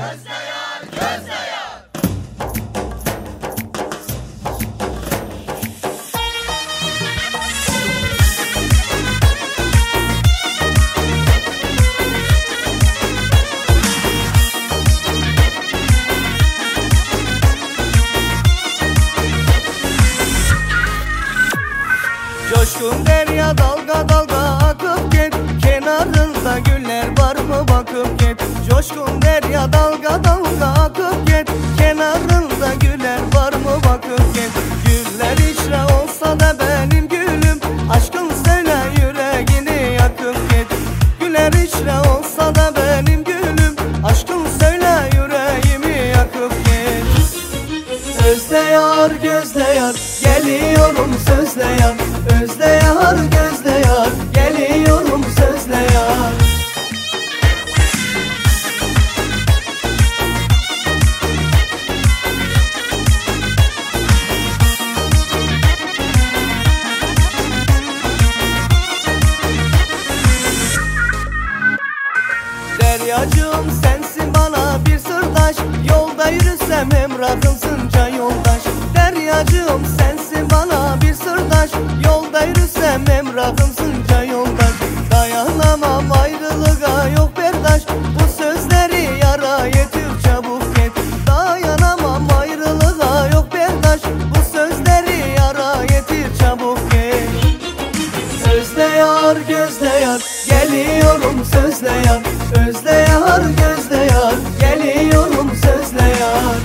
Gözde yar, gözde yar. Coşkun derya dalga dalga akıp git, kenarında güller var mı bakıp git. Coşkun derya dalga dalga akıp git, kenarında güller var mı bakıp git. Güller içre olsa da benim gülüm, aşkın söyle yüreğini yakıp git. Güller içre olsa da benim gülüm, aşkın söyle yüreğimi yakıp git. Özde yar, gözde yar, geliyorum sözle yar. Özde yar, gözde yar, geliyorum sözle yar. Deryacığım sensin bana bir sırdaş, yolda yürüsem emrahımsınca yoldaş. Deryacığım sensin bana bir sırdaş, yolda yürüsem emrahımsınca yoldaş. Dayanamam ayrılığa yok berdaş, bu sözleri yara yetir çabuk et. Dayanamam ayrılığa yok berdaş, bu sözleri yara yetir çabuk et. Özde yar, gözde yar, geliyorum sözle yar. Özde yar, gözde yar, geliyorum sözle yar.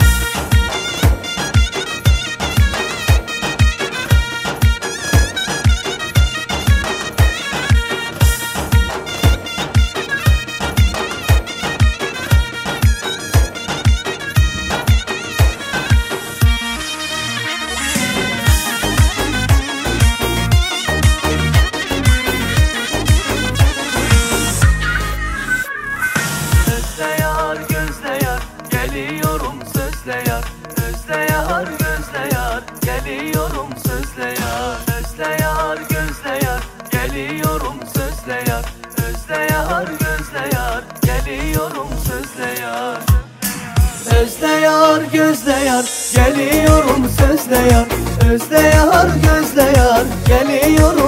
Özde yar, gözde yar, geliyorum sözle yar. Özde yar, gözde yar, geliyorum sözle yar. Özde yar, gözde yar, geliyorum sözle yar. Özde yar, gözde yar, geliyorum sözle yar. Özde yar, gözde yar, geliyorum sözle yar. Özde yar, gözde yar, geliyorum